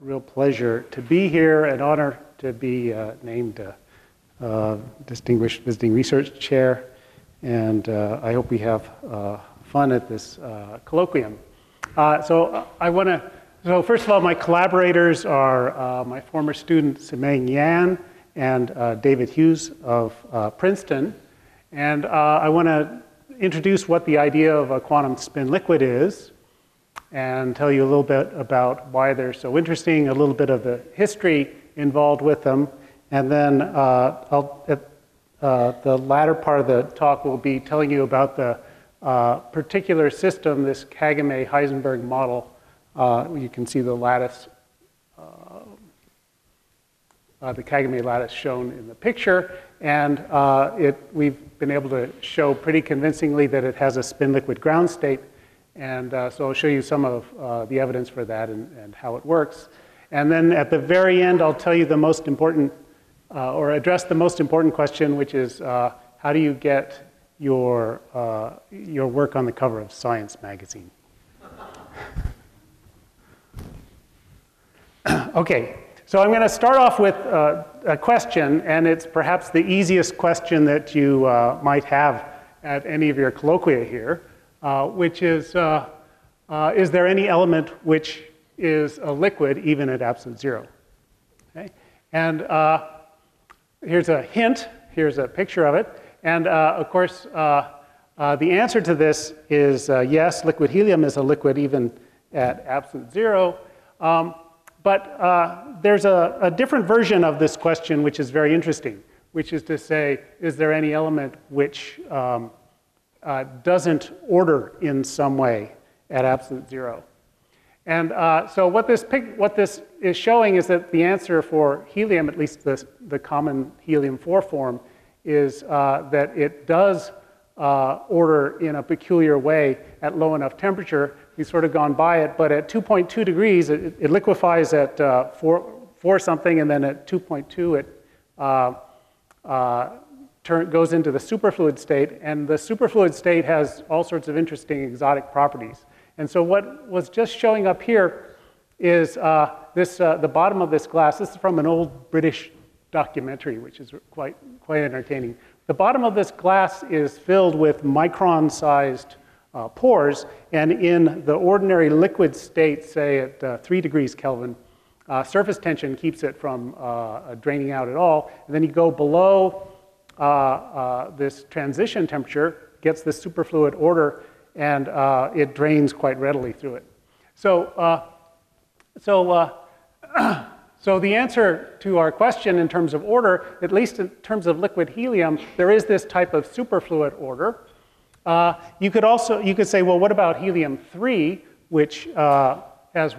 real pleasure to be here, an honor to be named Distinguished Visiting Research Chair, and I hope we have fun at this colloquium. So first of all, my collaborators are my former student Simeng Yan and David Hughes of Princeton, and I want to introduce what the idea of a quantum spin liquid is, and tell you a little bit about why they're so interesting, a little bit of the history involved with them, and then at the latter part of the talk will be telling you about the particular system, this Kagame-Heisenberg model. You can see the lattice, the Kagame lattice shown in the picture, and we've been able to show pretty convincingly that it has a spin liquid ground state. And so I'll show you some of the evidence for that and how it works. And then at the very end, I'll tell you the most important, or address the most important question, which is how do you get your work on the cover of Science magazine? Okay, so I'm going to start off with a question, and it's perhaps the easiest question that you might have at any of your colloquia here. Which is there any element which is a liquid even at absolute zero? Okay? And here's a hint, here's a picture of it, and of course the answer to this is yes, liquid helium is a liquid even at absolute zero, but there's a different version of this question which is very interesting, which is to say, is there any element which doesn't order in some way at absolute zero? And so what this is showing is that the answer for helium, at least the common helium-4 form, is that it does order in a peculiar way at low enough temperature. We've sort of gone by it, but at 2.2 degrees, it liquefies at 4 something, and then at 2.2 it goes into the superfluid state, and the superfluid state has all sorts of interesting exotic properties. And so what was just showing up here is the bottom of this glass. This is from an old British documentary, which is quite entertaining. The bottom of this glass is filled with micron-sized pores, and in the ordinary liquid state, say at 3 degrees Kelvin, surface tension keeps it from draining out at all. And then you go below this transition temperature, gets the superfluid order, and it drains quite readily through it. So the answer to our question in terms of order, at least in terms of liquid helium, there is this type of superfluid order. You could say, well, what about helium-3, which has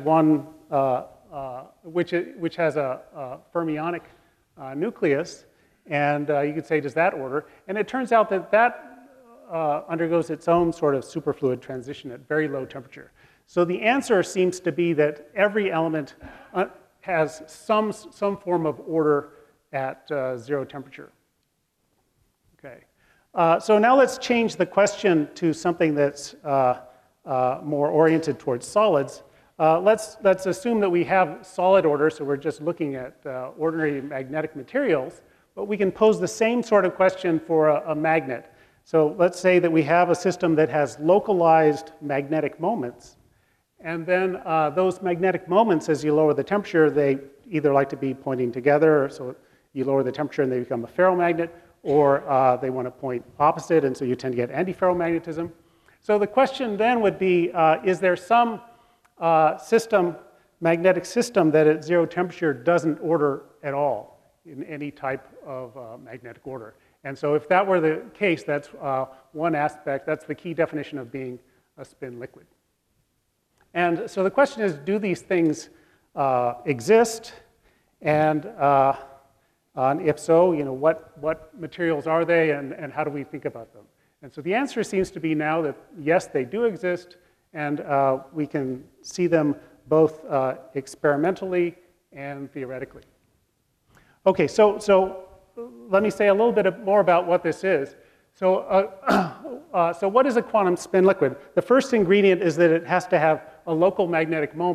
which has a fermionic nucleus? And you could say, does that order? And it turns out that undergoes its own sort of superfluid transition at very low temperature. So the answer seems to be that every element has some form of order at 0 temperature. Okay. So now let's change the question to something that's more oriented towards solids. Let's assume that we have solid order, so we're just looking at ordinary magnetic materials. But we can pose the same sort of question for a magnet. So let's say that we have a system that has localized magnetic moments. And then those magnetic moments, as you lower the temperature, they either like to be pointing together, so you lower the temperature and they become a ferromagnet, or they want to point opposite, and so you tend to get antiferromagnetism. So the question then would be, is there some magnetic system that at 0 temperature doesn't order at all in any type of magnetic order? And so if that were the case, that's one aspect. That's the key definition of being a spin liquid. And so the question is, do these things exist? And if so, what materials are they, and how do we think about them? And so the answer seems to be now that yes, they do exist, and we can see them both experimentally and theoretically. Okay, so let me say a little bit more about what this is. So what is a quantum spin liquid? The first ingredient is that it has to have a local magnetic moment.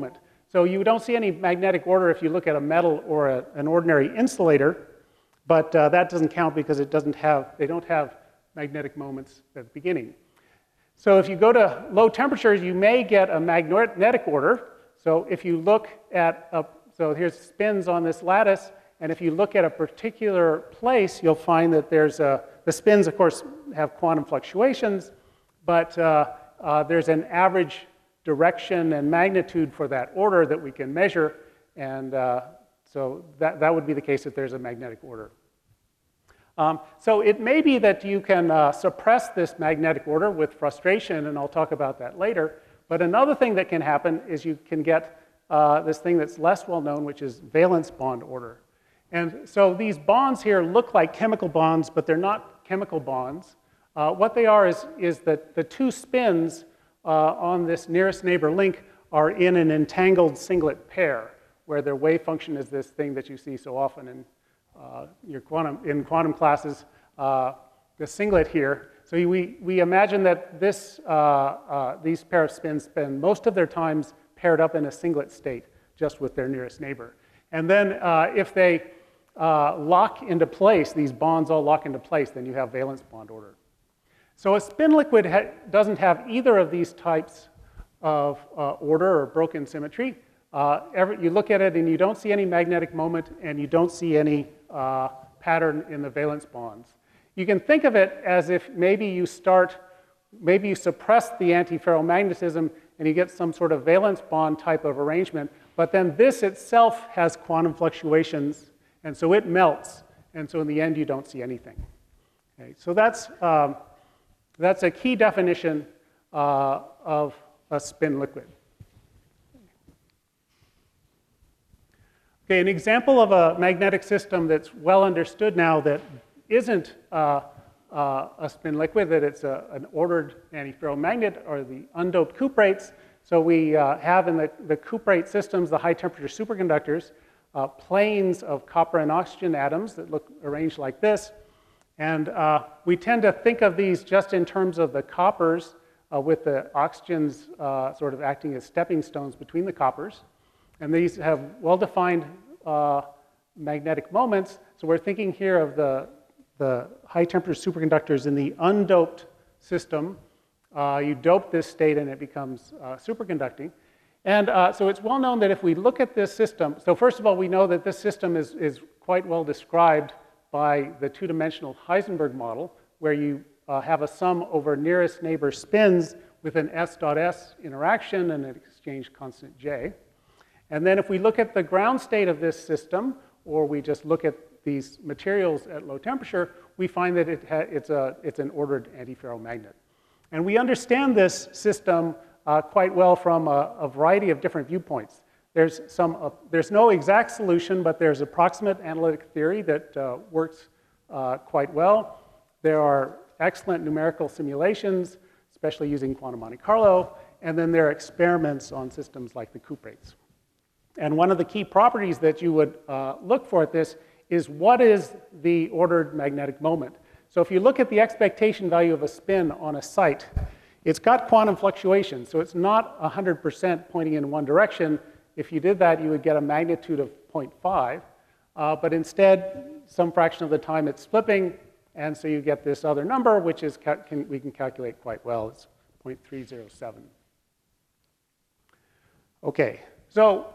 So you don't see any magnetic order if you look at a metal or an ordinary insulator, but that doesn't count because they don't have magnetic moments at the beginning. So if you go to low temperatures, you may get a magnetic order. So if you look at, so here's spins on this lattice, and if you look at a particular place, you'll find that the spins, of course, have quantum fluctuations, but there's an average direction and magnitude for that order that we can measure, and so that would be the case if there's a magnetic order. So it may be that you can suppress this magnetic order with frustration, and I'll talk about that later, but another thing that can happen is you can get this thing that's less well known, which is valence bond order. And so these bonds here look like chemical bonds, but they're not chemical bonds. What they are is that the two spins on this nearest neighbor link are in an entangled singlet pair, where their wave function is this thing that you see so often in your quantum classes, the singlet here. So we imagine that these pair of spins spend most of their times paired up in a singlet state, just with their nearest neighbor. And then if they lock into place, these bonds all lock into place, then you have valence bond order. So a spin liquid doesn't have either of these types of order or broken symmetry. You look at it and you don't see any magnetic moment, and you don't see any pattern in the valence bonds. You can think of it as if maybe you suppress the antiferromagnetism and you get some sort of valence bond type of arrangement, but then this itself has quantum fluctuations, and so it melts, and so in the end you don't see anything. Okay, so that's a key definition of a spin liquid. Okay, an example of a magnetic system that's well understood now that isn't a spin liquid, that it's an ordered antiferromagnet, or the undoped cuprates. So we have in the cuprate systems, the high temperature superconductors, planes of copper and oxygen atoms that look arranged like this. And we tend to think of these just in terms of the coppers, with the oxygens sort of acting as stepping stones between the coppers. And these have well-defined magnetic moments. So we're thinking here of the high-temperature superconductors in the undoped system. You dope this state and it becomes superconducting. And so it's well known that if we look at this system, so first of all, we know that this system is quite well described by the two-dimensional Heisenberg model, where you have a sum over nearest neighbor spins with an s.s interaction and an exchange constant J. And then if we look at the ground state of this system, or we just look at these materials at low temperature, we find that it's an ordered antiferromagnet. And we understand this system quite well from a variety of different viewpoints. There's no exact solution, but there's approximate analytic theory that works quite well. There are excellent numerical simulations, especially using quantum Monte Carlo, and then there are experiments on systems like the cuprates. And one of the key properties that you would look for at this is what is the ordered magnetic moment. So if you look at the expectation value of a spin on a site, it's got quantum fluctuations, so it's not 100% pointing in one direction. If you did that, you would get a magnitude of 0.5, but instead, some fraction of the time it's flipping, and so you get this other number, which is we can calculate quite well. It's 0.307. Okay, so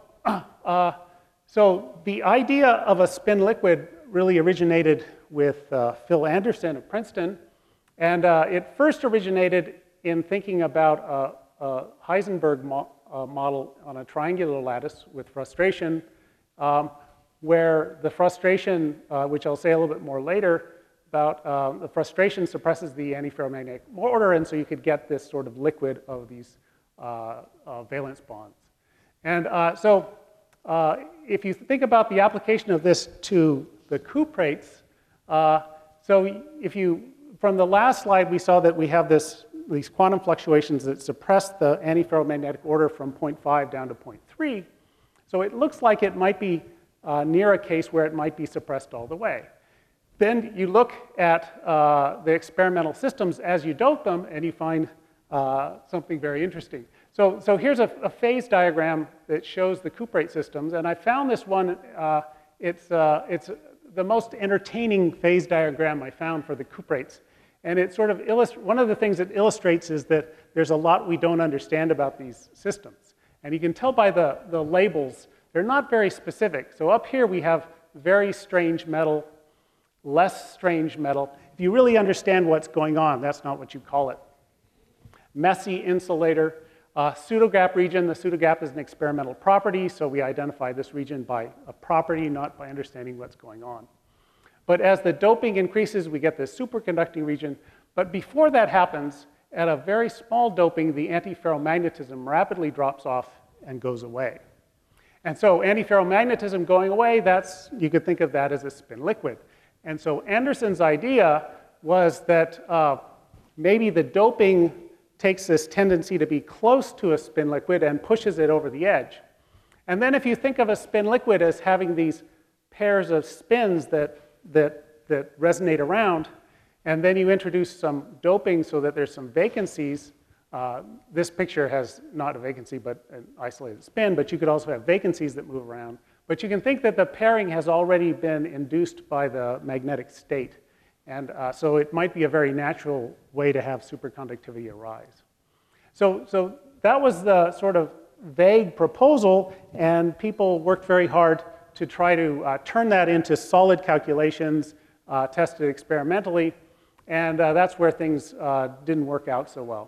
the idea of a spin liquid really originated with Phil Anderson of Princeton, and it first originated in thinking about a Heisenberg model on a triangular lattice with frustration, where the frustration, which I'll say a little bit more later, about the frustration suppresses the antiferromagnetic order, and so you could get this sort of liquid of these valence bonds. And if you think about the application of this to the cuprates, from the last slide, we saw that we have these quantum fluctuations that suppress the antiferromagnetic order from 0.5 down to 0.3. So it looks like it might be near a case where it might be suppressed all the way. Then you look at the experimental systems as you dope them, and you find something very interesting. So here's a phase diagram that shows the cuprate systems, and I found this one. It's the most entertaining phase diagram I found for the cuprates. And it sort of one of the things it illustrates is that there's a lot we don't understand about these systems. And you can tell by the labels, they're not very specific. So up here we have very strange metal, less strange metal. If you really understand what's going on, that's not what you call it. Messy insulator. Pseudogap region, the pseudogap is an experimental property, so we identify this region by a property, not by understanding what's going on. But as the doping increases, we get this superconducting region. But before that happens, at a very small doping, the antiferromagnetism rapidly drops off and goes away. And so antiferromagnetism going away, you could think of that as a spin liquid. And so Anderson's idea was that maybe the doping takes this tendency to be close to a spin liquid and pushes it over the edge. And then if you think of a spin liquid as having these pairs of spins that resonate around, and then you introduce some doping so that there's some vacancies. This picture has not a vacancy, but an isolated spin, but you could also have vacancies that move around. But you can think that the pairing has already been induced by the magnetic state. And so it might be a very natural way to have superconductivity arise. So that was the sort of vague proposal, and people worked very hard to try to turn that into solid calculations, tested experimentally, and that's where things didn't work out so well.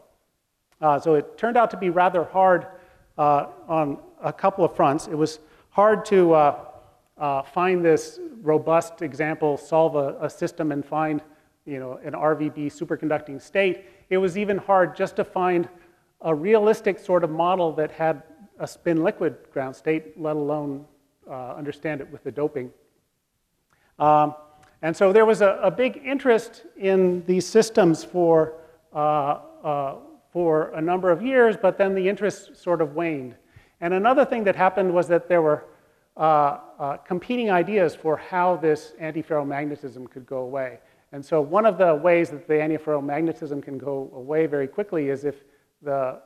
So it turned out to be rather hard on a couple of fronts. It was hard to find this robust example, solve a system and find an RVB superconducting state. It was even hard just to find a realistic sort of model that had a spin liquid ground state, let alone understand it with the doping. And so there was a big interest in these systems for a number of years, but then the interest sort of waned. And another thing that happened was that there were competing ideas for how this antiferromagnetism could go away. And so one of the ways that the antiferromagnetism can go away very quickly is if the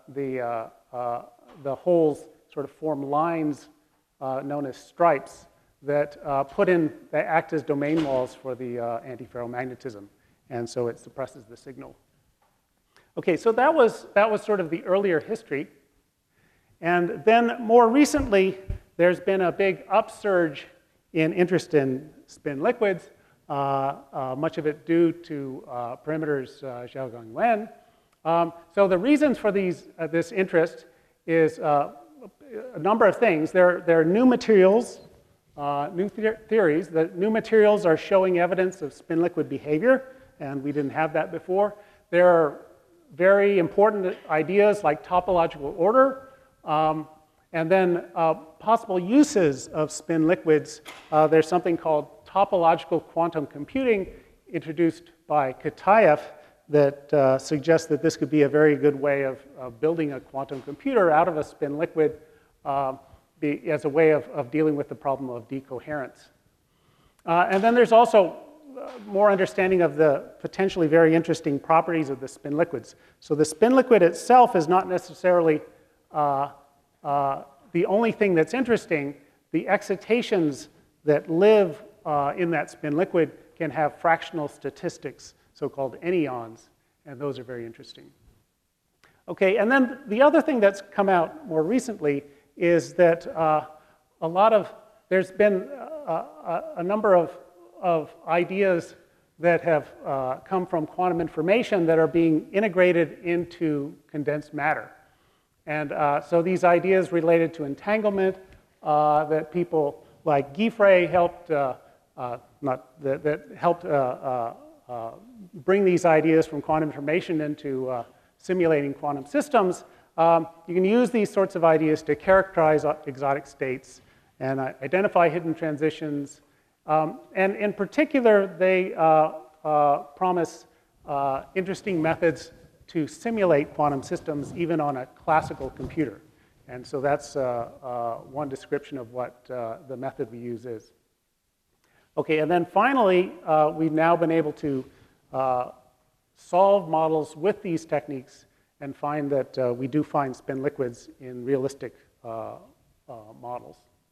holes sort of form lines known as stripes that act as domain walls for the antiferromagnetism. And so it suppresses the signal. Okay, so that was sort of the earlier history. And then more recently, there's been a big upsurge in interest in spin liquids, much of it due to Perimeter's Xiaogang Wen. So the reasons for this interest is a number of things. There are new materials, new theories. The new materials are showing evidence of spin liquid behavior, and we didn't have that before. There are very important ideas like topological order, and then possible uses of spin liquids. There's something called topological quantum computing introduced by Kitaev that suggests that this could be a very good way of building a quantum computer out of a spin liquid as a way of dealing with the problem of decoherence. And then there's also more understanding of the potentially very interesting properties of the spin liquids. So the spin liquid itself is not necessarily the only thing that's interesting. The excitations that live in that spin liquid can have fractional statistics, so-called anyons, and those are very interesting. Okay, and then the other thing that's come out more recently is that there's been a number of ideas that have come from quantum information that are being integrated into condensed matter. And so these ideas related to entanglement that people like Giffray helped, bring these ideas from quantum information into simulating quantum systems. You can use these sorts of ideas to characterize exotic states and identify hidden transitions. And in particular, they promise interesting methods to simulate quantum systems even on a classical computer. And so that's one description of what the method we use is. Okay, and then finally, we've now been able to solve models with these techniques and find that we do find spin liquids in realistic models.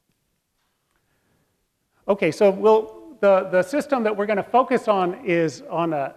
Okay, so the system that we're going to focus on is on a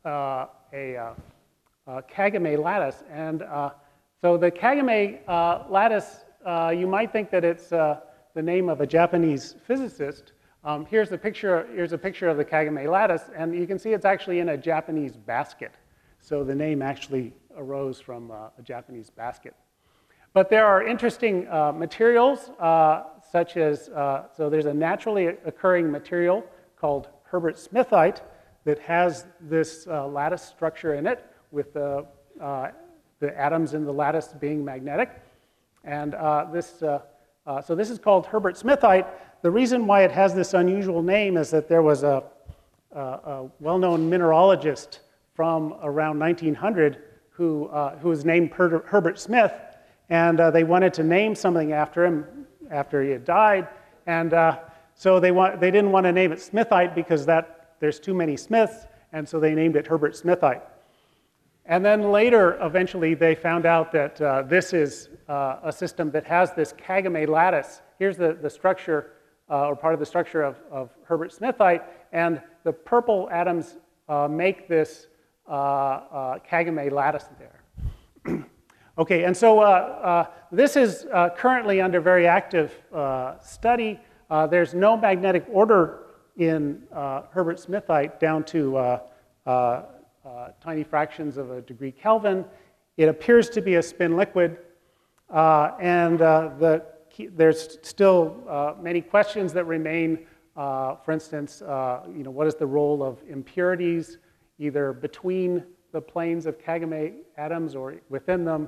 Kagame lattice. And so the Kagame lattice, you might think that it's the name of a Japanese physicist. Here's a picture of the Kagame lattice, and you can see it's actually in a Japanese basket. So the name actually arose from a Japanese basket. But there are interesting materials, such as, so there's a naturally occurring material called Herbert-Smithite that has this lattice structure in it, with the atoms in the lattice being magnetic. And so this is called Herbert-Smithite. The reason why it has this unusual name is that there was a well-known mineralogist from around 1900 who was named Herbert Smith, and they wanted to name something after him after he had died. And so they didn't want to name it Smithite because there's too many Smiths, and so they named it Herbert-Smithite. And then later, eventually, they found out that this is a system that has this Kagame lattice. Here's the structure, or part of the structure of Herbert-Smithite, and the purple atoms make this Kagame lattice there. Okay, and so this is currently under very active study. There's no magnetic order in Herbert-Smithite down to tiny fractions of a degree Kelvin. It appears to be a spin liquid, and there's still many questions that remain. For instance, what is the role of impurities, either between the planes of Kagame atoms or within them?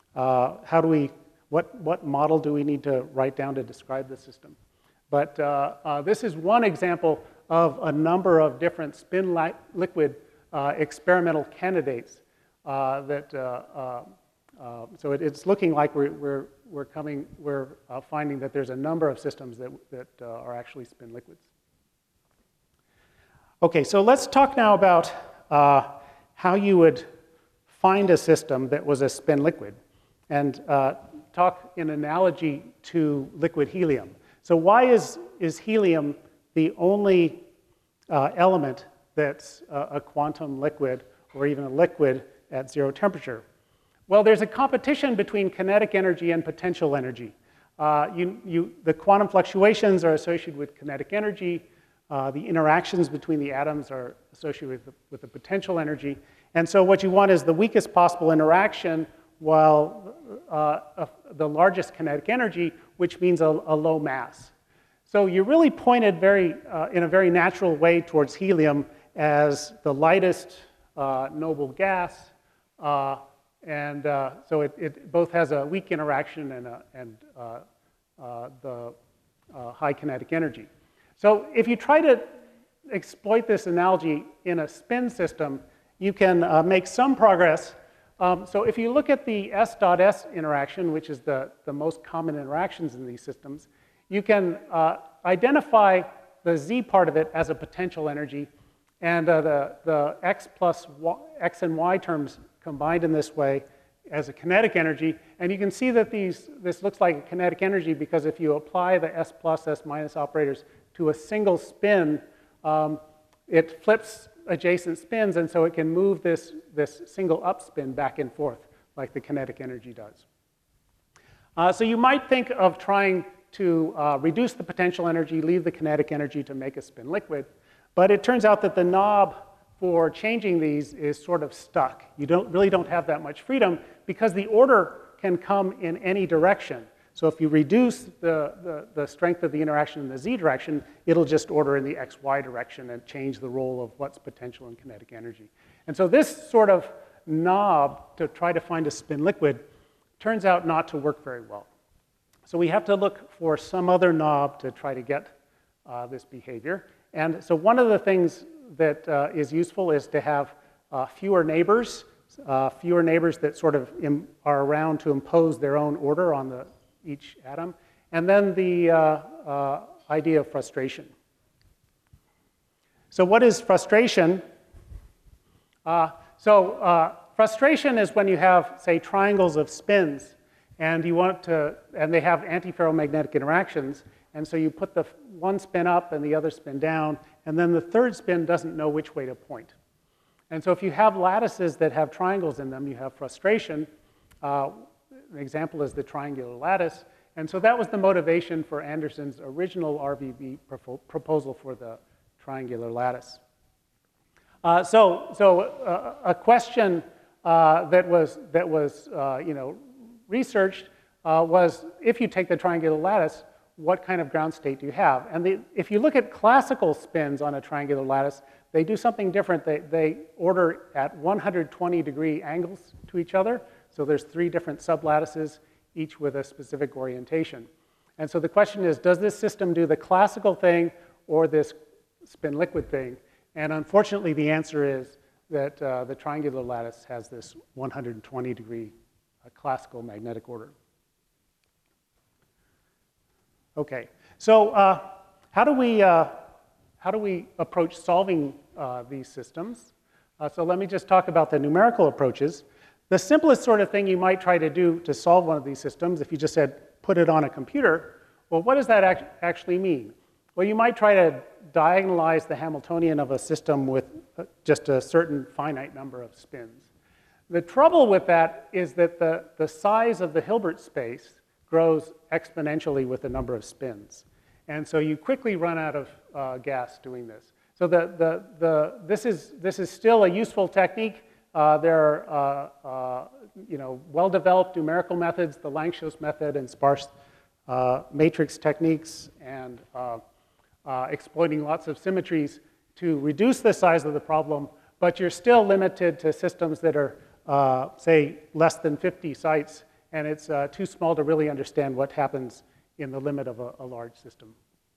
What model do we need to write down to describe the system? But this is one example of a number of different spin liquid experimental candidates so it's looking like we're finding that there's a number of systems that are actually spin liquids. Okay, so let's talk now about how you would find a system that was a spin liquid, and talk in analogy to liquid helium. So why is helium the only element that's a quantum liquid, or even a liquid at zero temperature? Well, there's a competition between kinetic energy and potential energy. The quantum fluctuations are associated with kinetic energy. The interactions between the atoms are associated with the potential energy. And so what you want is the weakest possible interaction, while the largest kinetic energy, which means a low mass. So you really pointed in a very natural way towards helium as the lightest noble gas, and so it both has a weak interaction and the high kinetic energy. So if you try to exploit this analogy in a spin system, you can make some progress. So if you look at the S.S interaction, which is the most common interactions in these systems, you can identify the Z part of it as a potential energy, and the X and Y terms combined in this way as a kinetic energy. And you can see that this looks like a kinetic energy because if you apply the S plus, S minus operators to a single spin, it flips adjacent spins, and so it can move this single up spin back and forth like the kinetic energy does. So you might think of trying to reduce the potential energy, leave the kinetic energy to make a spin liquid, but it turns out that the knob for changing these is sort of stuck. You really don't have that much freedom because the order can come in any direction. So if you reduce the strength of the interaction in the Z direction, it'll just order in the XY direction and change the role of what's potential and kinetic energy. And so this sort of knob to try to find a spin liquid turns out not to work very well. So we have to look for some other knob to try to get this behavior. And so one of the things that is useful is to have fewer neighbors that sort of are around to impose their own order on each atom. And then the idea of frustration. So what is frustration? Frustration is when you have, say, triangles of spins, and they have antiferromagnetic interactions, and so you put the one spin up and the other spin down, and then the third spin doesn't know which way to point. And so if you have lattices that have triangles in them, you have frustration. An example is the triangular lattice. And so that was the motivation for Anderson's original RVB proposal for the triangular lattice. A question that was researched was, if you take the triangular lattice, what kind of ground state do you have? And if you look at classical spins on a triangular lattice, they do something different. They order at 120-degree angles to each other. So there's 3 different sublattices, each with a specific orientation. And so the question is, does this system do the classical thing or this spin-liquid thing? And unfortunately, the answer is that the triangular lattice has this 120-degree classical magnetic order. Okay, so how do we approach solving these systems? So let me just talk about the numerical approaches. The simplest sort of thing you might try to do to solve one of these systems, if you just said, put it on a computer, well, what does that actually mean? Well, you might try to diagonalize the Hamiltonian of a system with just a certain finite number of spins. The trouble with that is that the size of the Hilbert space grows exponentially with the number of spins. And so you quickly run out of gas doing this. So this is still a useful technique. There are well-developed numerical methods, the Lanczos method and sparse matrix techniques, and exploiting lots of symmetries to reduce the size of the problem, but you're still limited to systems that are, say, less than 50 sites, and it's too small to really understand what happens in the limit of a large system.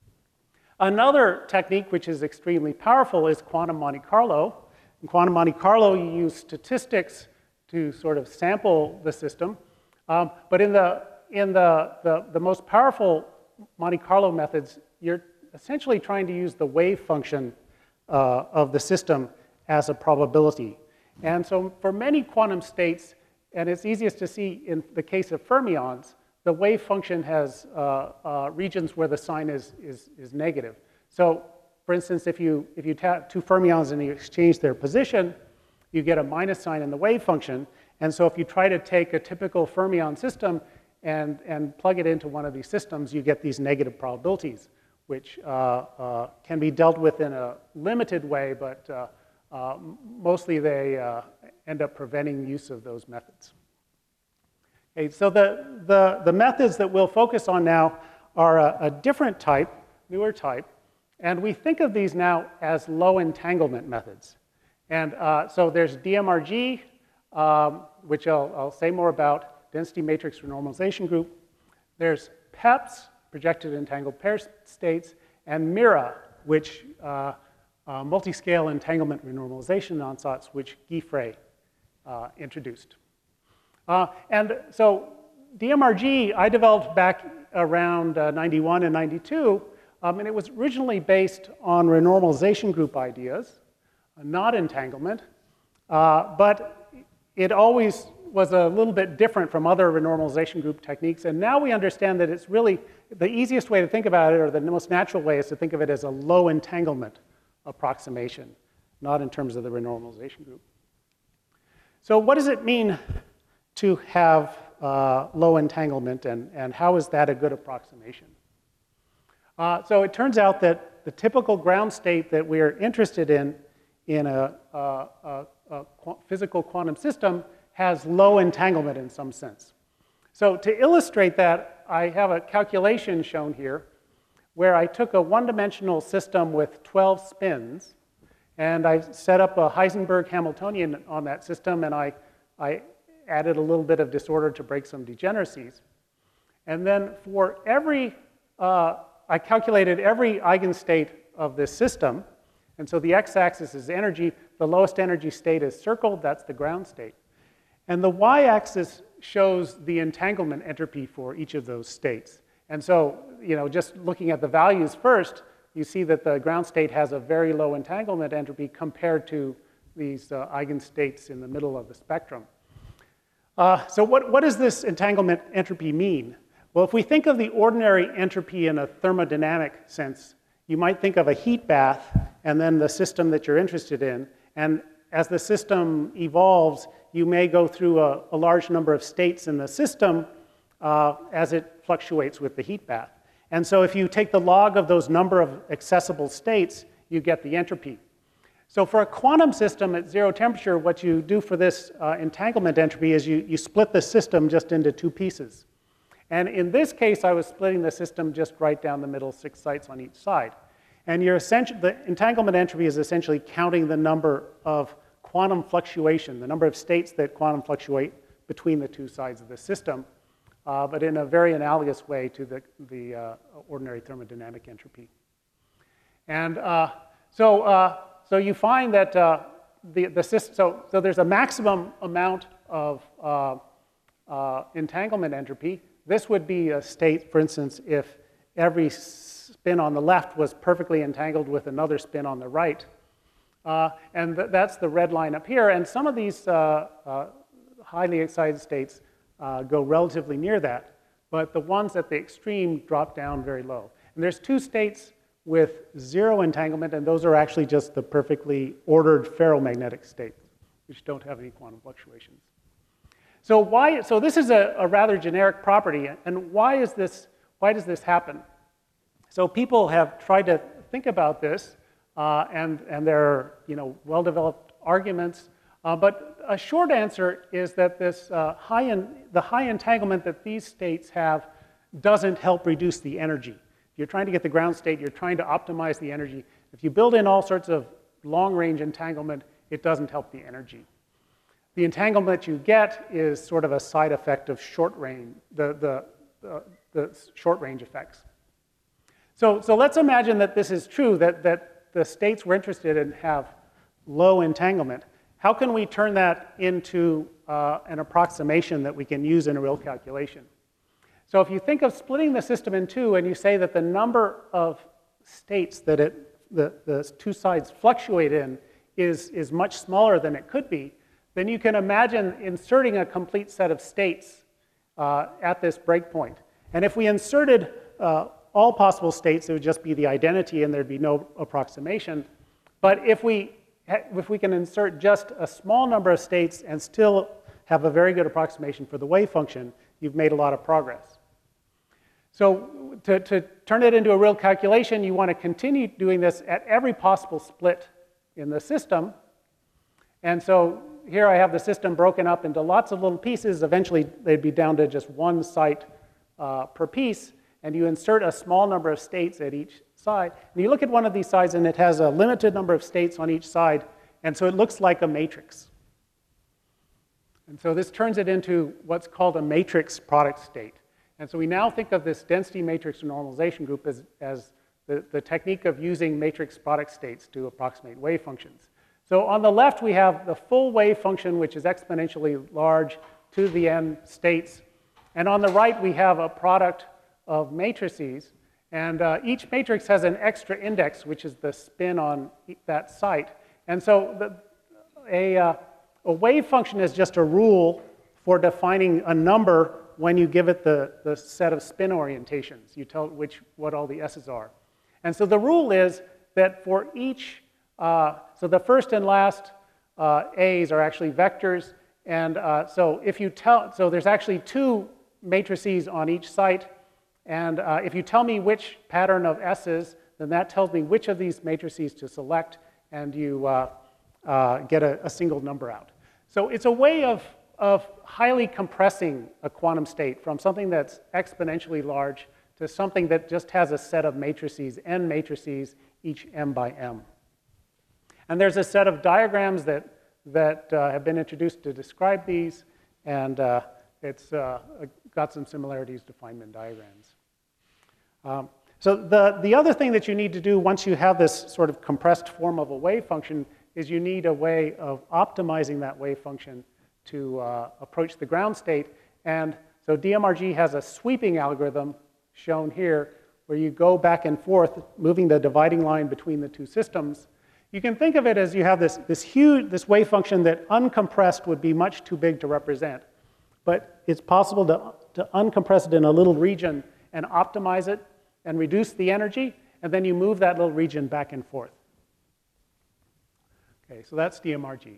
Another technique which is extremely powerful is quantum Monte Carlo. In quantum Monte Carlo, you use statistics to sort of sample the system, but in the most powerful Monte Carlo methods, you're essentially trying to use the wave function of the system as a probability. And so for many quantum states, and it's easiest to see in the case of fermions, the wave function has regions where the sign is negative. So for instance, if you have 2 fermions and you exchange their position, you get a minus sign in the wave function. And so if you try to take a typical fermion system and plug it into one of these systems, you get these negative probabilities, which can be dealt with in a limited way, but mostly they end up preventing use of those methods. Okay, so the methods that we'll focus on now are a different type, newer type, and we think of these now as low entanglement methods. And so there's DMRG, which I'll say more about, density matrix renormalization group. There's PEPS, projected entangled pair states, and MIRA, which multi-scale entanglement renormalization ansatz, which Guy Frey introduced. And so DMRG, I developed back around 91 and 92, and it was originally based on renormalization group ideas, not entanglement, but it always was a little bit different from other renormalization group techniques, and now we understand that it's really the easiest way to think about it, or the most natural way, is to think of it as a low entanglement approximation, not in terms of the renormalization group. So what does it mean to have low entanglement, and how is that a good approximation? So it turns out that the typical ground state that we're interested in a physical quantum system has low entanglement in some sense. So to illustrate that, I have a calculation shown here where I took a one-dimensional system with 12 spins, and I set up a Heisenberg Hamiltonian on that system, and I added a little bit of disorder to break some degeneracies. And then for every, I calculated every eigenstate of this system, and so the x-axis is energy, the lowest energy state is circled, that's the ground state. And the y-axis shows the entanglement entropy for each of those states. And so, just looking at the values first, you see that the ground state has a very low entanglement entropy compared to eigenstates in the middle of the spectrum. So what does this entanglement entropy mean? Well, if we think of the ordinary entropy in a thermodynamic sense, you might think of a heat bath and then the system that you're interested in. And as the system evolves, you may go through a large number of states in the system as it fluctuates with the heat bath. And so if you take the log of those number of accessible states, you get the entropy. So for a quantum system at 0 temperature, what you do for this entanglement entropy is you split the system just into 2 pieces. And in this case, I was splitting the system just right down the middle, 6 sites on each side. And the entanglement entropy is essentially counting the number of quantum fluctuation, the number of states that quantum fluctuate between the 2 sides of the system, but in a very analogous way to the ordinary thermodynamic entropy. And so you find that the system, so there's a maximum amount of entanglement entropy. This would be a state, for instance, if every spin on the left was perfectly entangled with another spin on the right. And that's the red line up here. And some of these highly excited states go relatively near that, but the ones at the extreme drop down very low. And there's 2 states with 0 entanglement, and those are actually just the perfectly ordered ferromagnetic states, which don't have any quantum fluctuations. So this is a rather generic property, and why does this happen? So people have tried to think about this, and there are well-developed arguments, but a short answer is that this the high entanglement that these states have doesn't help reduce the energy. If you're trying to get the ground state, you're trying to optimize the energy. If you build in all sorts of long-range entanglement, it doesn't help the energy. The entanglement you get is sort of a side effect of short range, the short range effects. So let's imagine that this is true, that the states we're interested in have low entanglement. How can we turn that into an approximation that we can use in a real calculation? So if you think of splitting the system in 2 and you say that the number of states that the 2 sides fluctuate in is much smaller than it could be, then you can imagine inserting a complete set of states at this breakpoint. And if we inserted all possible states, it would just be the identity and there'd be no approximation. But if we can insert just a small number of states and still have a very good approximation for the wave function, you've made a lot of progress. So to turn it into a real calculation, you want to continue doing this at every possible split in the system. And so here I have the system broken up into lots of little pieces. Eventually, they'd be down to just 1 site per piece. And you insert a small number of states at each side. And you look at one of these sides, and it has a limited number of states on each side. And so it looks like a matrix. And so this turns it into what's called a matrix product state. And so we now think of this density matrix normalization group as the technique of using matrix product states to approximate wave functions. So on the left, we have the full wave function, which is exponentially large to the n states. And on the right, we have a product of matrices. And each matrix has an extra index, which is the spin on that site. And so a wave function is just a rule for defining a number when you give it the set of spin orientations. You tell it what all the s's are. And so the rule is that for each, so the first and last a's are actually vectors. And so there's actually 2 matrices on each site. And if you tell me which pattern of s's, then that tells me which of these matrices to select, and you get a single number out. So it's a way of highly compressing a quantum state from something that's exponentially large to something that just has a set of matrices, n matrices, each m by m. And there's a set of diagrams that have been introduced to describe these, and it's got some similarities to Feynman diagrams. So the other thing that you need to do once you have this sort of compressed form of a wave function is you need a way of optimizing that wave function to approach the ground state. And so DMRG has a sweeping algorithm shown here where you go back and forth, moving the dividing line between the 2 systems. You can think of it as you have this wave function that uncompressed would be much too big to represent. But it's possible to uncompress it in a little region and optimize it and reduce the energy, and then you move that little region back and forth. Okay, so that's DMRG.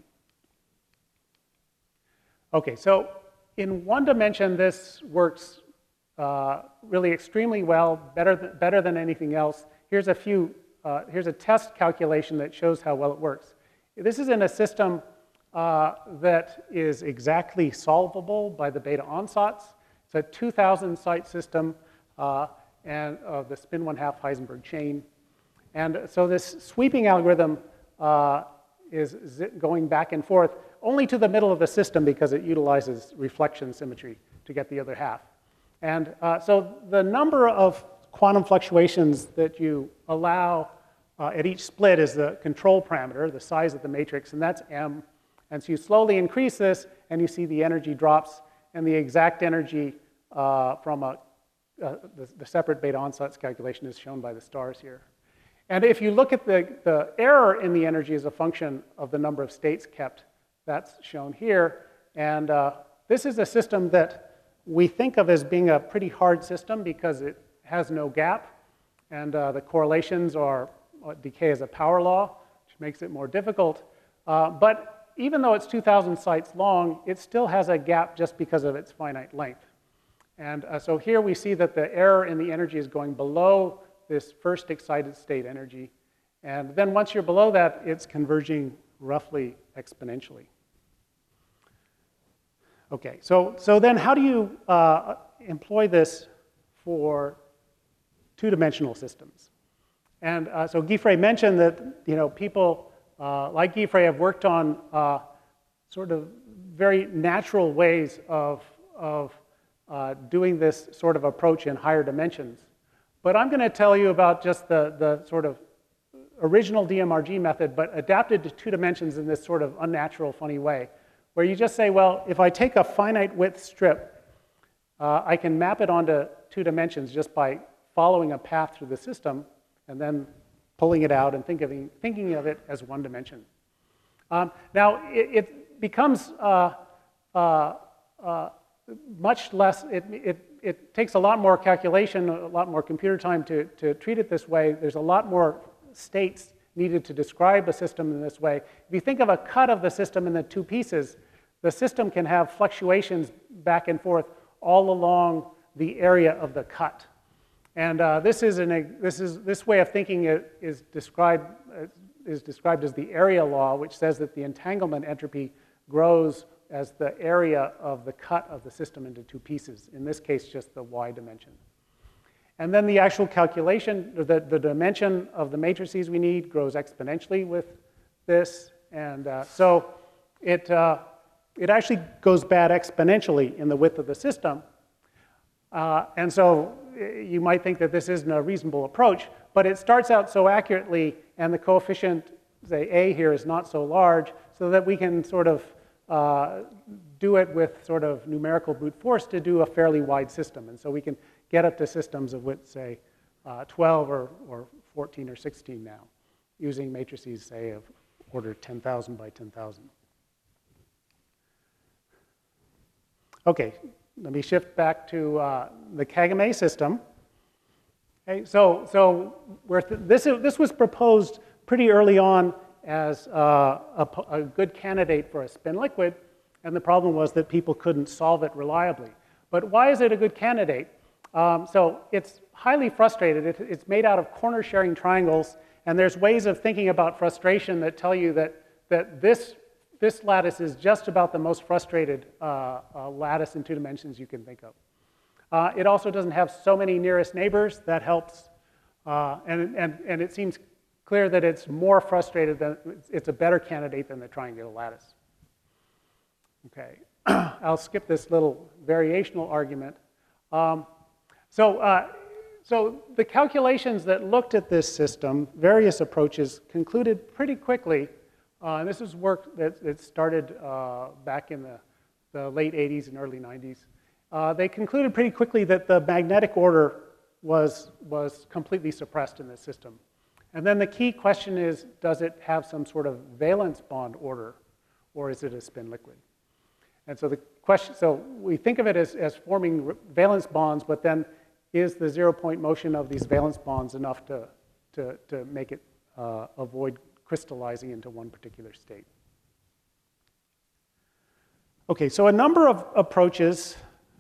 Okay, so in one dimension, this works really extremely well, better than anything else. Here's a test calculation that shows how well it works. This is in a system that is exactly solvable by the beta ansatz. It's a 2,000 site system and of the spin 1/2 Heisenberg chain. And so this sweeping algorithm is going back and forth only to the middle of the system because it utilizes reflection symmetry to get the other half. And so the number of quantum fluctuations that you allow at each split is the control parameter, the size of the matrix, and that's m. And so you slowly increase this, and you see the energy drops, and the exact energy from the separate beta ansatz calculation is shown by the stars here. And if you look at the error in the energy as a function of the number of states kept, that's shown here. And this is a system that we think of as being a pretty hard system because it has no gap, and the correlations are decay as a power law, which makes it more difficult. But even though it's 2,000 sites long, it still has a gap just because of its finite length. And so here we see that the error in the energy is going below this first excited state energy. And then once you're below that, it's converging roughly exponentially. Okay, so then how do you employ this for two-dimensional systems? And so Guy mentioned that people like Guy have worked on sort of very natural ways of doing this sort of approach in higher dimensions. But I'm going to tell you about just the sort of original DMRG method, but adapted to two dimensions in this sort of unnatural, funny way, where you just say, well, if I take a finite width strip, I can map it onto two dimensions just by following a path through the system and then pulling it out and thinking of it as one dimension. Now, it becomes much less, it takes a lot more calculation, a lot more computer time to treat it this way. There's a lot more states needed to describe a system in this way. If you think of a cut of the system in the two pieces, the system can have fluctuations back and forth all along the area of the cut. And this way of thinking is described as the area law, which says that the entanglement entropy grows as the area of the cut of the system into two pieces, in this case, just the y dimension. And then the actual calculation, the dimension of the matrices we need grows exponentially with this. And so it actually goes bad exponentially in the width of the system. And so you might think that this isn't a reasonable approach, but it starts out so accurately, and the coefficient, say, a here is not so large, so that we can sort of do it with sort of numerical brute force to do a fairly wide system. And so we can get up to systems of width, say, 12 or 14 or 16 now, using matrices, say, of order 10,000 by 10,000. Okay, let me shift back to the Kagame system. Okay, so this was proposed pretty early on as a good candidate for a spin liquid, and the problem was that people couldn't solve it reliably. But why is it a good candidate? So it's highly frustrated. It's made out of corner-sharing triangles, and there's ways of thinking about frustration that tell you that this lattice is just about the most frustrated lattice in two dimensions you can think of. It also doesn't have so many nearest neighbors. That helps. And it seems clear that it's more frustrated than, it's a better candidate than the triangular lattice. Okay, I'll skip this little variational argument. So the calculations that looked at this system, various approaches, concluded pretty quickly, and this is work that started back in the late 80s and early 90s. They concluded pretty quickly that the magnetic order was completely suppressed in this system. And then the key question is, does it have some sort of valence bond order, or is it a spin liquid? And so the question, so we think of it as forming valence bonds, but then is the 0-point motion of these valence bonds enough to make it avoid crystallizing into one particular state? Okay, so a number of approaches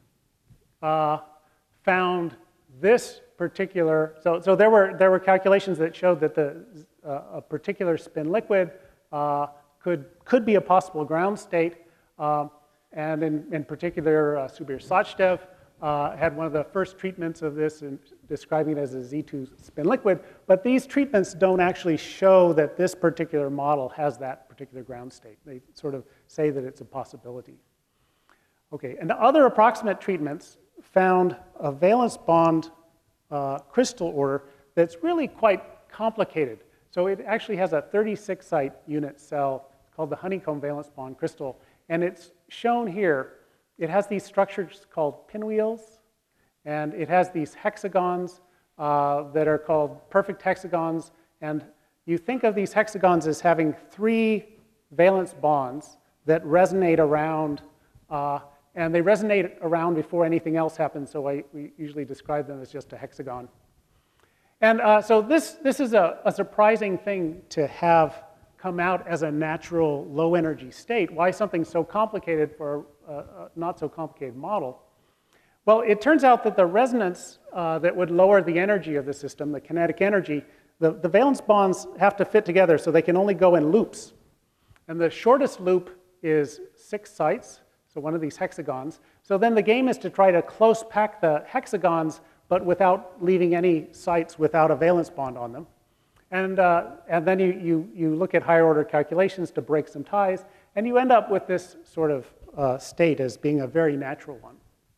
found this particular, so there were calculations that showed that a particular spin liquid could be a possible ground state, and in particular, Subir Sachdev had one of the first treatments of this in describing it as a Z2 spin liquid, but these treatments don't actually show that this particular model has that particular ground state. They sort of say that it's a possibility. Okay, and the other approximate treatments found a valence bond crystal order that's really quite complicated. So it actually has a 36-site unit cell called the honeycomb valence bond crystal, and it's shown here. It has these structures called pinwheels, and it has these hexagons that are called perfect hexagons, and you think of these hexagons as having 3 valence bonds that resonate around, and they resonate around before anything else happens, so we usually describe them as just a hexagon. And so this is a surprising thing to have come out as a natural low-energy state. Why something so complicated for a not so complicated model? Well, it turns out that the resonance that would lower the energy of the system, the kinetic energy, the valence bonds have to fit together, so they can only go in loops. And the shortest loop is 6 sites, so one of these hexagons. So then the game is to try to close pack the hexagons, but without leaving any sites without a valence bond on them. And then you look at higher order calculations to break some ties, and you end up with this sort of state as being a very natural one.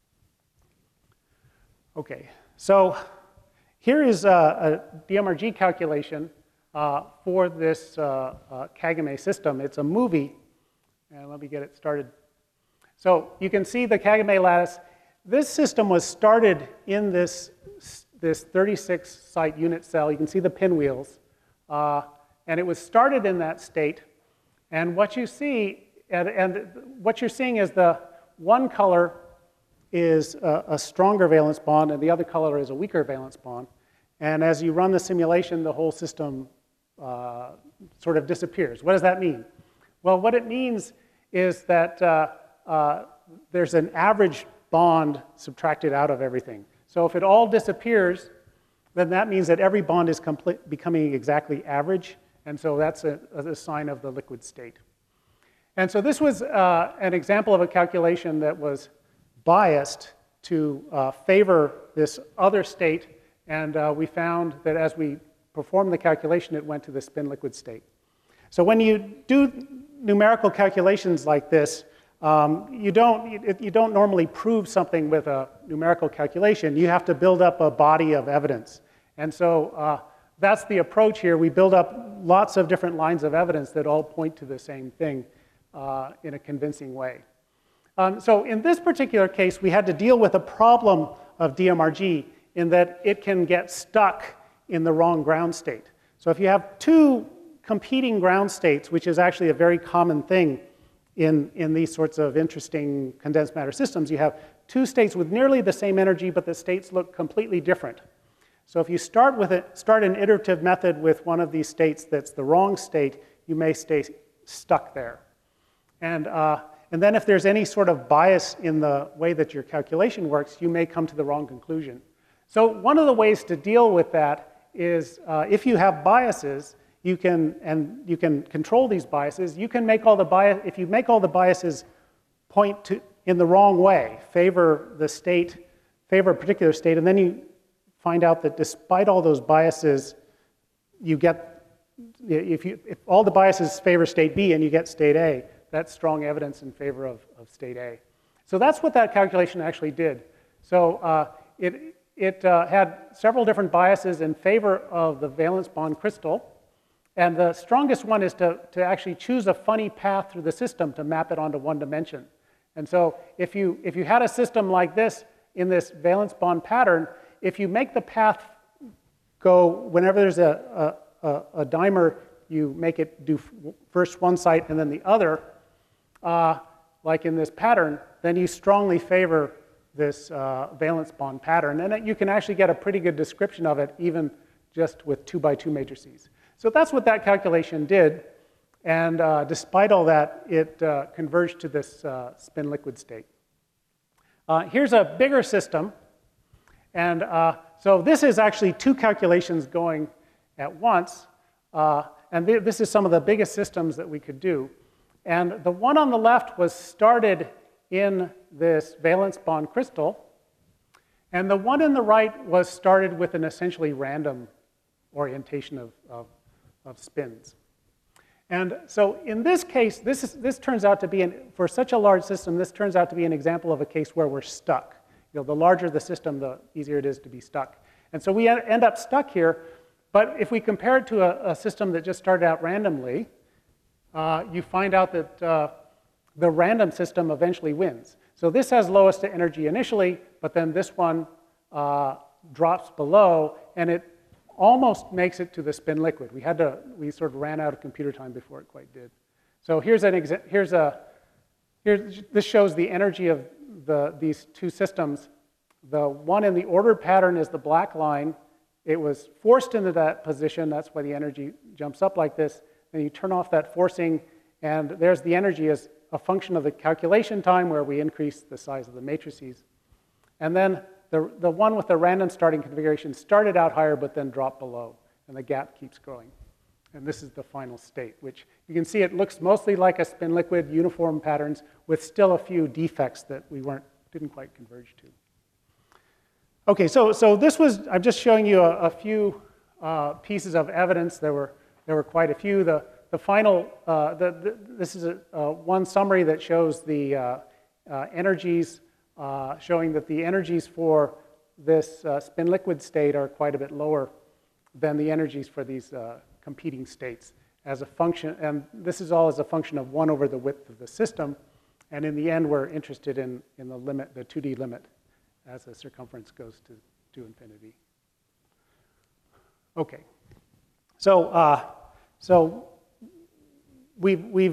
Okay, so here is a DMRG calculation for this Kagame system. It's a movie, and let me get it started. So you can see the Kagame lattice. This system was started in this 36-site unit cell. You can see the pinwheels. And it was started in that state. And what you see, and what you're seeing is the one color is a stronger valence bond, and the other color is a weaker valence bond. And as you run the simulation, the whole system sort of disappears. What does that mean? Well, what it means is that there's an average bond subtracted out of everything. So if it all disappears, then that means that every bond is becoming exactly average, and so that's a sign of the liquid state. And so this was an example of a calculation that was biased to favor this other state, and we found that as we performed the calculation, it went to the spin liquid state. So when you do numerical calculations like this, you don't normally prove something with a numerical calculation. You have to build up a body of evidence. And so that's the approach here. We build up lots of different lines of evidence that all point to the same thing in a convincing way. So in this particular case, we had to deal with a problem of DMRG in that it can get stuck in the wrong ground state. So if you have 2 competing ground states, which is actually a very common thing in these sorts of interesting condensed matter systems, you have 2 states with nearly the same energy, but the states look completely different. So if you start an iterative method with one of these states that's the wrong state, you may stay stuck there. And then if there's any sort of bias in the way that your calculation works, you may come to the wrong conclusion. So one of the ways to deal with that is if you have biases, you can control these biases. You can make all the bias, if you make all the biases point to in the wrong way, favor the state, favor a particular state, and then you find out that despite all those biases, you get, if all the biases favor state B and you get state A, that's strong evidence in favor of state A. So that's what that calculation actually did. So it had several different biases in favor of the valence bond crystal. And the strongest one is to actually choose a funny path through the system to map it onto one dimension. And so if you had a system like this in this valence bond pattern, if you make the path go whenever there's a a dimer, you make it do first one site and then the other, like in this pattern, then you strongly favor this valence bond pattern. And you can actually get a pretty good description of it even just with 2x2 matrices. So that's what that calculation did. And despite all that, it converged to this spin liquid state. Here's a bigger system. And so this is actually two calculations going at once. And this is some of the biggest systems that we could do. And the one on the left was started in this valence bond crystal. And the one in the right was started with an essentially random orientation of spins. And so in this case, this turns out to be, for such a large system, this turns out to be an example of a case where we're stuck. You know, the larger the system, the easier it is to be stuck. And so we end up stuck here. But if we compare it to a system that just started out randomly, you find out that the random system eventually wins. So this has lowest energy initially, but then this one drops below, and it almost makes it to the spin liquid. We sort of ran out of computer time before it quite did. So here's this shows the energy of these two systems. The one in the ordered pattern is the black line. It was forced into that position. That's why the energy jumps up like this. And you turn off that forcing, and there's the energy as a function of the calculation time where we increase the size of the matrices. And then the one with the random starting configuration started out higher but then dropped below, and the gap keeps growing. And this is the final state, which you can see it looks mostly like a spin liquid, uniform patterns, with still a few defects that we didn't quite converge to. Okay, so this was, I'm just showing you a few pieces of evidence. There were quite a few. The final, this is one summary that shows the energies, showing that the energies for this spin liquid state are quite a bit lower than the energies for these competing states as a function, and this is all as a function of 1 over the width of the system. And in the end, we're interested in the limit, the 2D limit, as the circumference goes to infinity. Okay, so we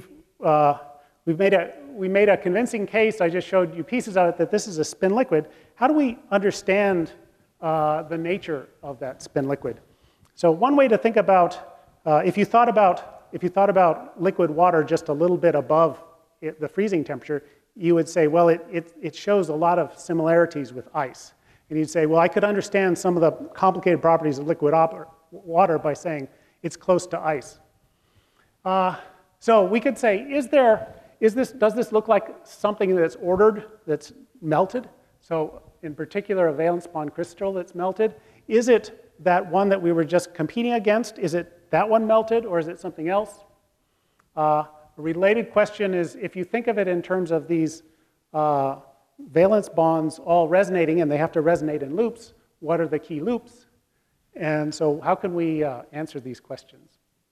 made a convincing case. I just showed you pieces of it that this is a spin liquid. How do we understand the nature of that spin liquid? So one way to think about if you thought about liquid water just a little bit above the freezing temperature, you would say, well, it shows a lot of similarities with ice. And you'd say, well, I could understand some of the complicated properties of liquid water by saying it's close to ice. So we could say, does this look like something that's ordered, that's melted? So in particular, a valence bond crystal that's melted. Is it that one that we were just competing against? Is it that one melted, or is it something else? A related question is, if you think of it in terms of these valence bonds all resonating, and they have to resonate in loops, what are the key loops? And so how can we answer these questions?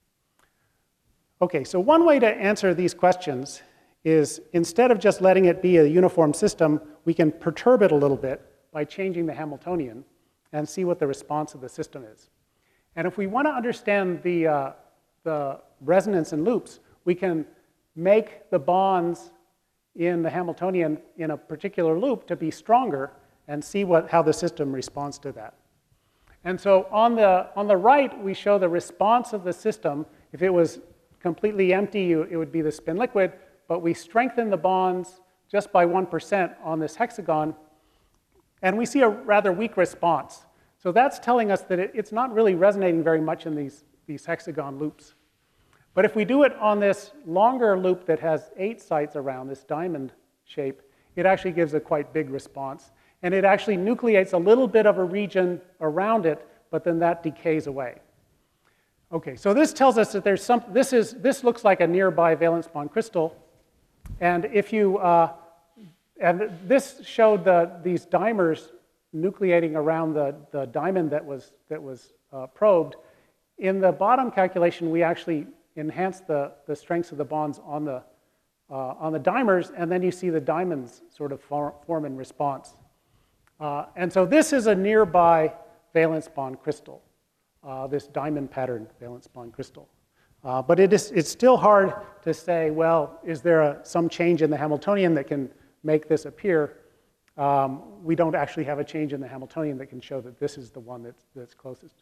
Okay, so one way to answer these questions is, instead of just letting it be a uniform system, we can perturb it a little bit by changing the Hamiltonian and see what the response of the system is. And if we want to understand the resonance in loops, we can make the bonds in the Hamiltonian in a particular loop to be stronger and see how the system responds to that. And so on the right, we show the response of the system. If it was completely empty, it would be the spin liquid, but we strengthen the bonds just by 1% on this hexagon, and we see a rather weak response. So that's telling us that it's not really resonating very much in these hexagon loops. But if we do it on this longer loop that has 8 sites around, this diamond shape, it actually gives a quite big response. And it actually nucleates a little bit of a region around it, but then that decays away. Okay, so this tells us that there's this looks like a nearby valence bond crystal. And if you, and this showed these dimers nucleating around the diamond that was probed. In the bottom calculation, we actually enhanced the strengths of the bonds on the dimers, and then you see the diamonds sort of form in response. And so this is a nearby valence bond crystal. this diamond pattern valence bond crystal. But it's still hard to say, well, is there some change in the Hamiltonian that can make this appear? We don't actually have a change in the Hamiltonian that can show that this is the one that's closest.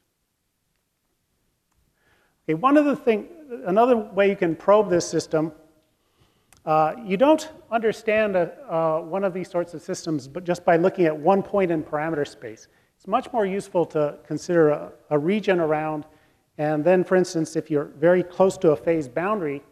Okay, another way you can probe this system, you don't understand one of these sorts of systems but just by looking at one point in parameter space. It's much more useful to consider a region around, and then, for instance, if you're very close to a phase boundary,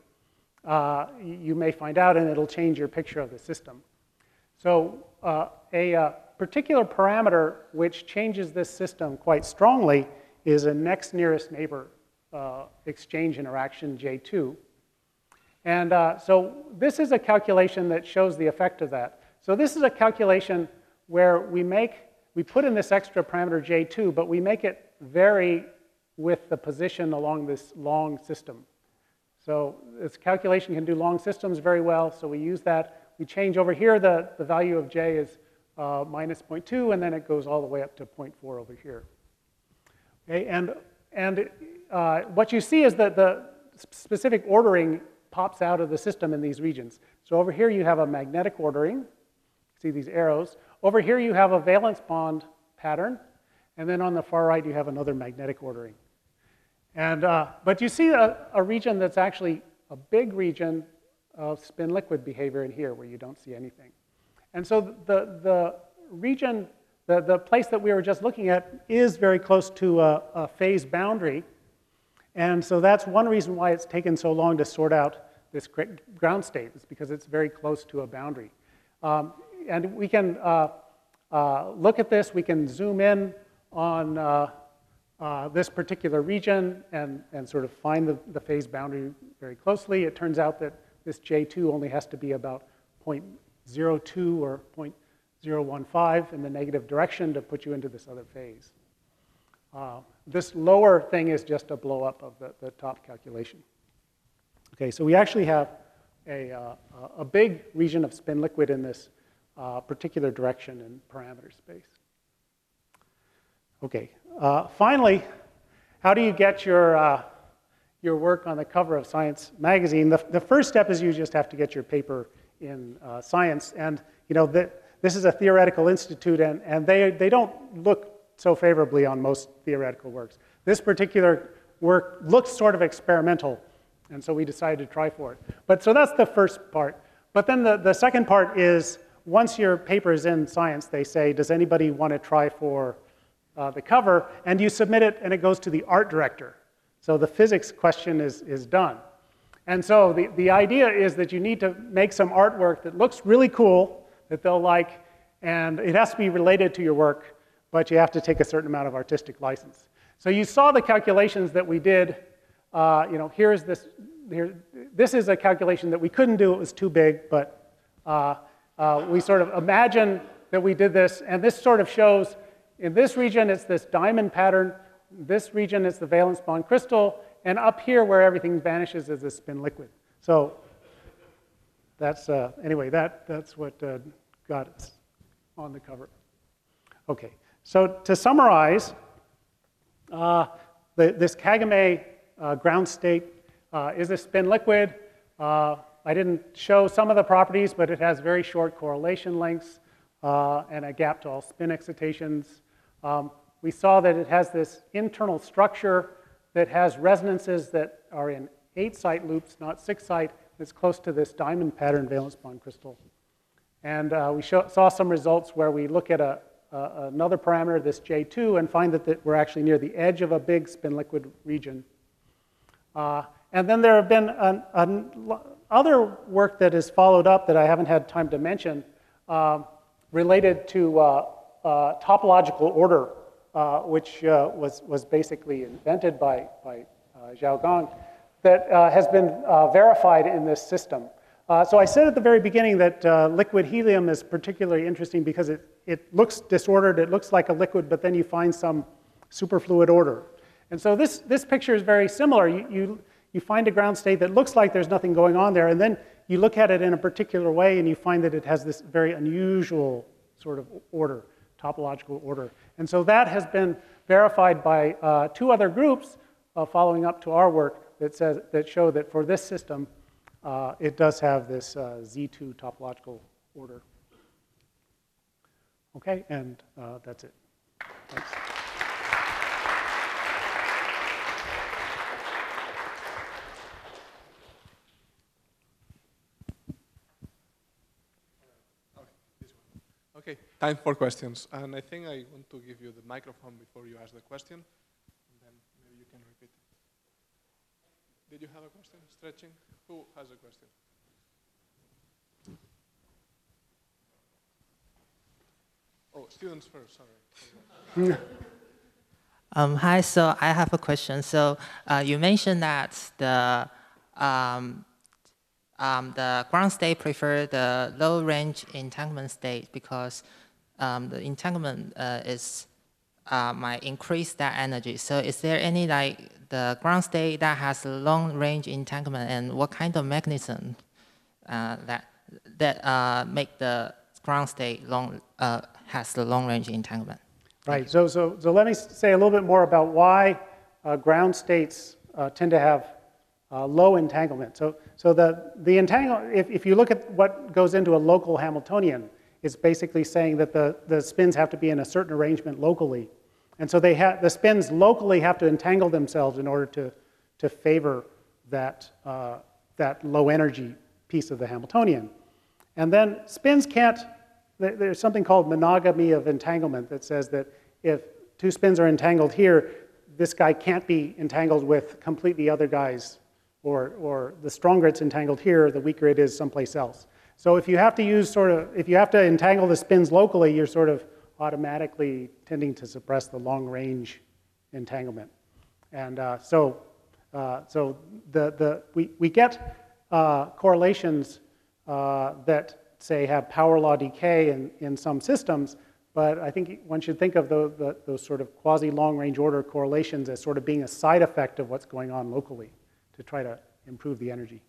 you may find out and it'll change your picture of the system. So a particular parameter which changes this system quite strongly is a next nearest neighbor exchange interaction, J2. And so this is a calculation that shows the effect of that. So this is a calculation where we put in this extra parameter J2, but we make it vary with the position along this long system. So this calculation can do long systems very well, so we use that. We change over here, the value of J is minus 0.2, and then it goes all the way up to 0.4 over here. Okay, and what you see is that the specific ordering pops out of the system in these regions. So over here you have a magnetic ordering. See these arrows. Over here you have a valence bond pattern. And then on the far right you have another magnetic ordering. And, but you see a region that's actually a big region of spin liquid behavior in here where you don't see anything. And so the region, the place that we were just looking at is very close to a phase boundary. And so that's one reason why it's taken so long to sort out this ground state, is because it's very close to a boundary. And we can look at this, we can zoom in on this particular region and sort of find the phase boundary very closely. It turns out that this J2 only has to be about 0.02 or 0.015 in the negative direction to put you into this other phase. This lower thing is just a blow up of the top calculation. Okay, so we actually have a big region of spin liquid in this particular direction in parameter space. Okay, finally, how do you get your work on the cover of Science magazine? The first step is you just have to get your paper in Science, and you know this is a theoretical institute, and they don't look so favorably on most theoretical works. This particular work looks sort of experimental, and so we decided to try for it. But so that's the first part. But then the second part is, once your paper is in Science, they say, does anybody want to try for the cover? And you submit it, and it goes to the art director. So the physics question is done. And so the idea is that you need to make some artwork that looks really cool, that they'll like, and it has to be related to your work, but you have to take a certain amount of artistic license. So you saw the calculations that we did. You know, here's this. This is a calculation that we couldn't do. It was too big, but we sort of imagine that we did this, and this sort of shows in this region it's this diamond pattern. This region is the valence bond crystal, and up here where everything vanishes is the spin liquid. So that's anyway. That's what got us on the cover. Okay. So to summarize, this Kagame ground state is a spin liquid. I didn't show some of the properties, but it has very short correlation lengths and a gap to all spin excitations. We saw that it has this internal structure that has resonances that are in 8-site loops, not 6-site. It's close to this diamond pattern valence bond crystal. And we saw some results where we look at another parameter, this J2, and find that we're actually near the edge of a big spin liquid region. And then there have been other work that is followed up that I haven't had time to mention related to topological order, which was basically invented by Zhao Gong, that has been verified in this system. So I said at the very beginning that liquid helium is particularly interesting because it looks disordered, it looks like a liquid, but then you find some superfluid order. And so this picture is very similar. You find a ground state that looks like there's nothing going on there, and then you look at it in a particular way and you find that it has this very unusual sort of order. topological order. And so that has been verified by 2 other groups following up to our work that show that for this system, it does have this Z2 topological order. Okay, and that's it. Thanks. Okay, time for questions. And I think I want to give you the microphone before you ask the question, and then maybe you can repeat it. Did you have a question? Stretching? Who has a question? Oh, students first, sorry. Hi, so I have a question. So you mentioned that the ground state prefer the low range entanglement state because the entanglement might increase that energy. So is there any the ground state that has a long range entanglement, and what kind of mechanism that make the ground state has the long range entanglement? Right. So let me say a little bit more about why ground states tend to have low entanglement. So the entanglement, if you look at what goes into a local Hamiltonian, it's basically saying that the spins have to be in a certain arrangement locally. And so the spins locally have to entangle themselves in order to favor that low energy piece of the Hamiltonian. And then spins can't, there's something called monogamy of entanglement that says that if 2 spins are entangled here, this guy can't be entangled with completely other guys, or the stronger it's entangled here, the weaker it is someplace else. So if you have to use if you have to entangle the spins locally, you're sort of automatically tending to suppress the long range entanglement. And we get correlations that say have power law decay in some systems, but I think one should think of those sort of quasi-long range order correlations as sort of being a side effect of what's going on locally to try to improve the energy.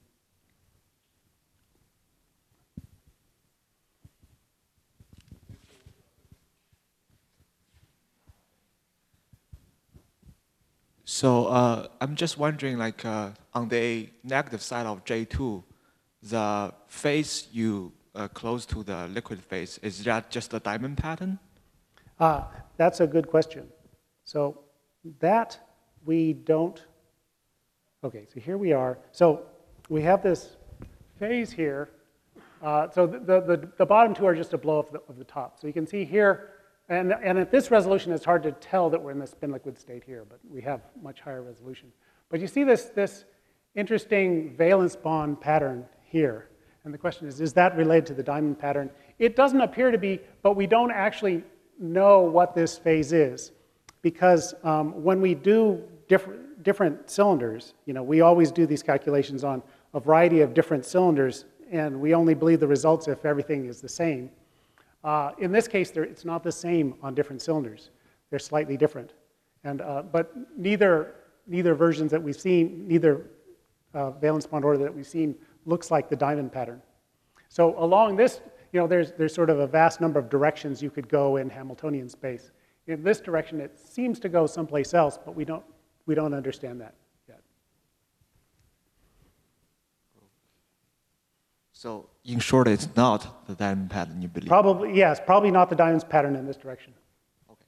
So I'm just wondering, on the negative side of J2, the phase you close to the liquid phase, is that just a diamond pattern? That's a good question. So that we don't. Okay, so here we are. So we have this phase here. So the bottom 2 are just a blow of the top. So you can see here, and at this resolution, it's hard to tell that we're in the spin liquid state here, but we have much higher resolution. But you see this interesting valence bond pattern here. And the question is that related to the diamond pattern? It doesn't appear to be, but we don't actually know what this phase is. Because when we do different cylinders, we always do these calculations on a variety of different cylinders, and we only believe the results if everything is the same. In this case, it's not the same on different cylinders. They're slightly different. And, but neither versions that we've seen, neither valence bond order that we've seen looks like the diamond pattern. So along this, there's sort of a vast number of directions you could go in Hamiltonian space. In this direction, it seems to go someplace else, but we don't understand that yet. So in short, it's not the diamond pattern, you believe? Probably, yes, probably not the diamond pattern in this direction. Okay.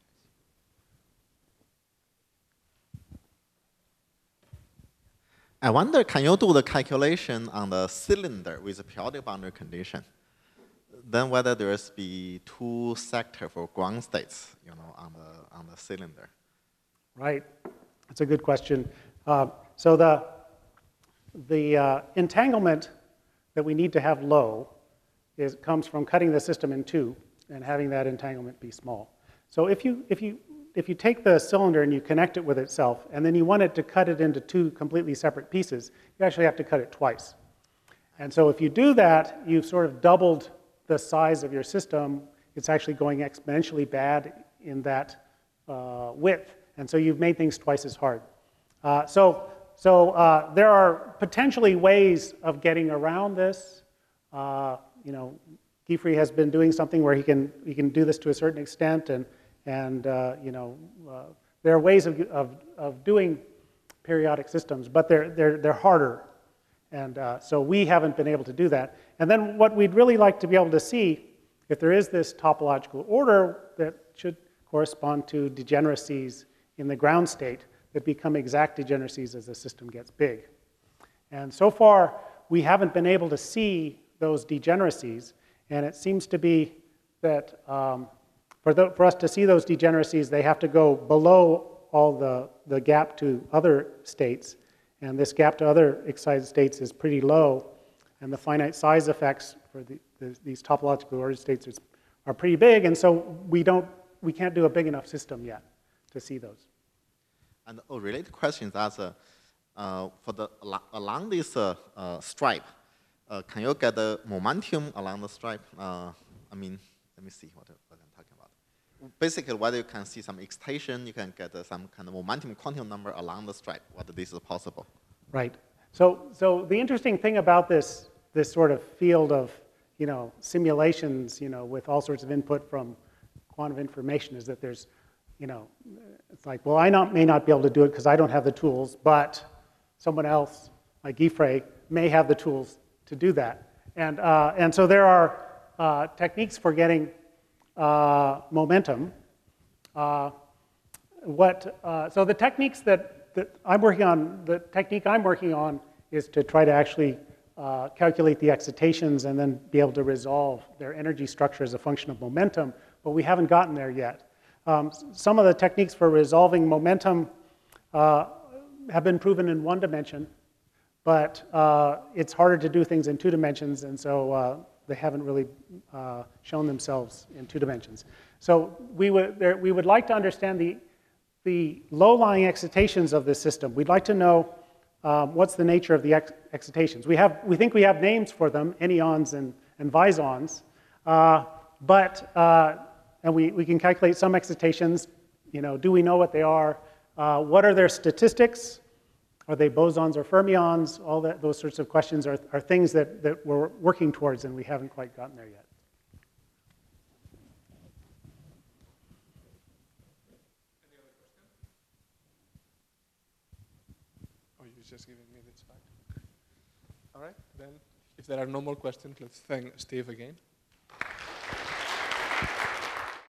I wonder, can you do the calculation on the cylinder with a periodic boundary condition? Then whether there is be 2 sectors for ground states, on the cylinder. Right, that's a good question. So the entanglement that we need to have low comes from cutting the system in 2 and having that entanglement be small. So if you take the cylinder and you connect it with itself, and then you want it to cut it into 2 completely separate pieces, you actually have to cut it twice. And so if you do that, you've sort of doubled the size of your system. It's actually going exponentially bad in that width. And so you've made things twice as hard. So there are potentially ways of getting around this, Geoffrey has been doing something where he can do this to a certain extent, and there are ways of doing periodic systems, but they're harder, and so we haven't been able to do that. And then what we'd really like to be able to see, if there is this topological order that should correspond to degeneracies in the ground state that become exact degeneracies as the system gets big. And so far, we haven't been able to see those degeneracies, and it seems to be that for us to see those degeneracies, they have to go below all the gap to other states, and this gap to other excited states is pretty low, and the finite size effects for these topological ordered states are pretty big, and so we can't do a big enough system yet to see those. And a related question is that along this stripe, can you get the momentum along the stripe? I mean, let me see what I'm talking about. Basically, whether you can see some excitation, you can get some kind of momentum quantum number along the stripe, whether this is possible. Right. So the interesting thing about this sort of field of simulations, with all sorts of input from quantum information is that there's, it's like, well, I may not be able to do it because I don't have the tools, but someone else, like Geoffrey, may have the tools to do that. And so there are techniques for getting momentum. So the techniques that I'm working on, the technique I'm working on is to try to actually calculate the excitations and then be able to resolve their energy structure as a function of momentum, but we haven't gotten there yet. Some of the techniques for resolving momentum have been proven in one dimension, but it's harder to do things in two dimensions, and so they haven't really shown themselves in two dimensions. So we would like to understand the low-lying excitations of this system. We'd like to know what's the nature of the excitations. We think we have names for them, anyons and visons, and we can calculate some excitations. Do we know what they are? What are their statistics? Are they bosons or fermions? All those sorts of questions are things that we're working towards, and we haven't quite gotten there yet. Any other question? Oh, you're just giving me this back. All right, then if there are no more questions, let's thank Steve again.